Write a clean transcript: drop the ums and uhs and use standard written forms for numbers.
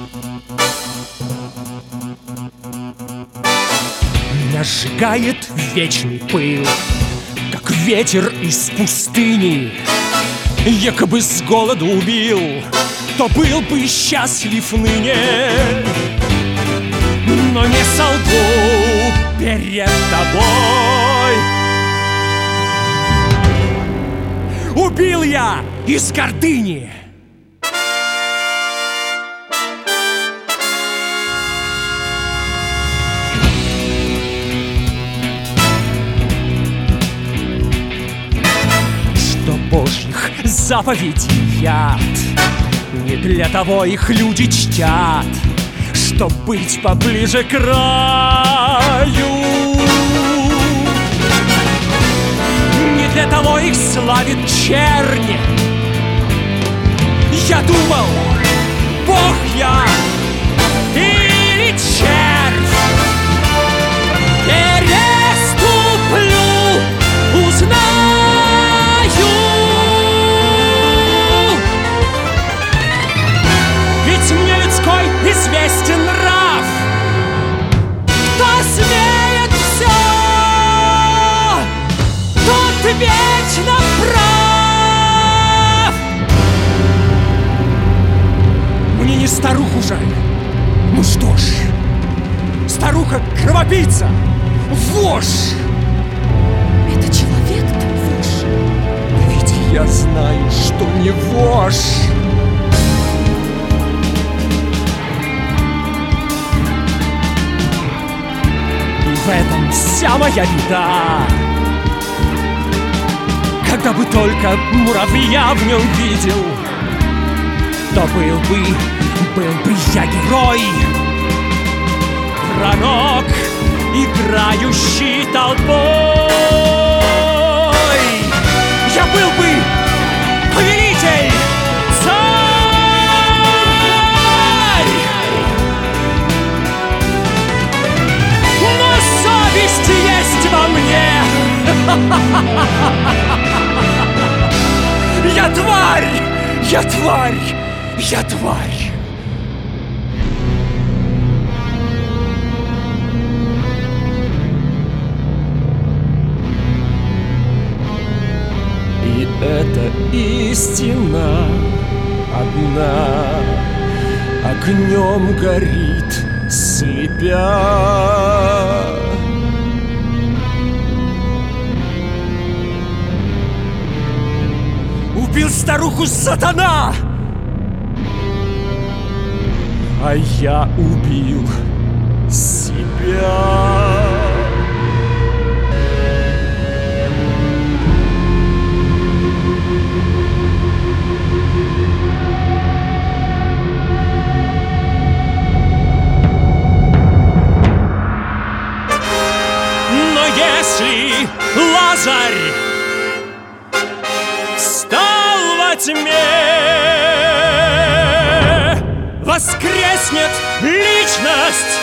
Меня сжигает вечный пыл, как ветер из пустыни. Якобы с голоду убил, то был бы счастлив ныне. Но не солгу перед тобой. Убил я из гордыни. Что Божьих заповедей яд, не для того их люди чтят, чтоб быть поближе к краю. Не для того их славит чернь. Я думал, Бог я или червь. Переступлю, узнаю. Ведь мне людской известен нрав. Кто смеет все, тот вечно прав. Мне не старуху жаль. Ну что ж, старуха кровопийца, вошь. Это человек-то вошь. Ведь я знаю, что не вошь. В этом вся моя беда. Когда бы только муравья в нем видел, то был бы я герой, пророк, играющий толпой. Я был бы повелитель, царь. Но совесть есть во мне. Я тварь! Я тварь! Я тварь! И эта истина одна огнем горит, слепя. Убил старуху сатана, а я убил себя. Но если Лазарь встал во тьме, воскреснет личность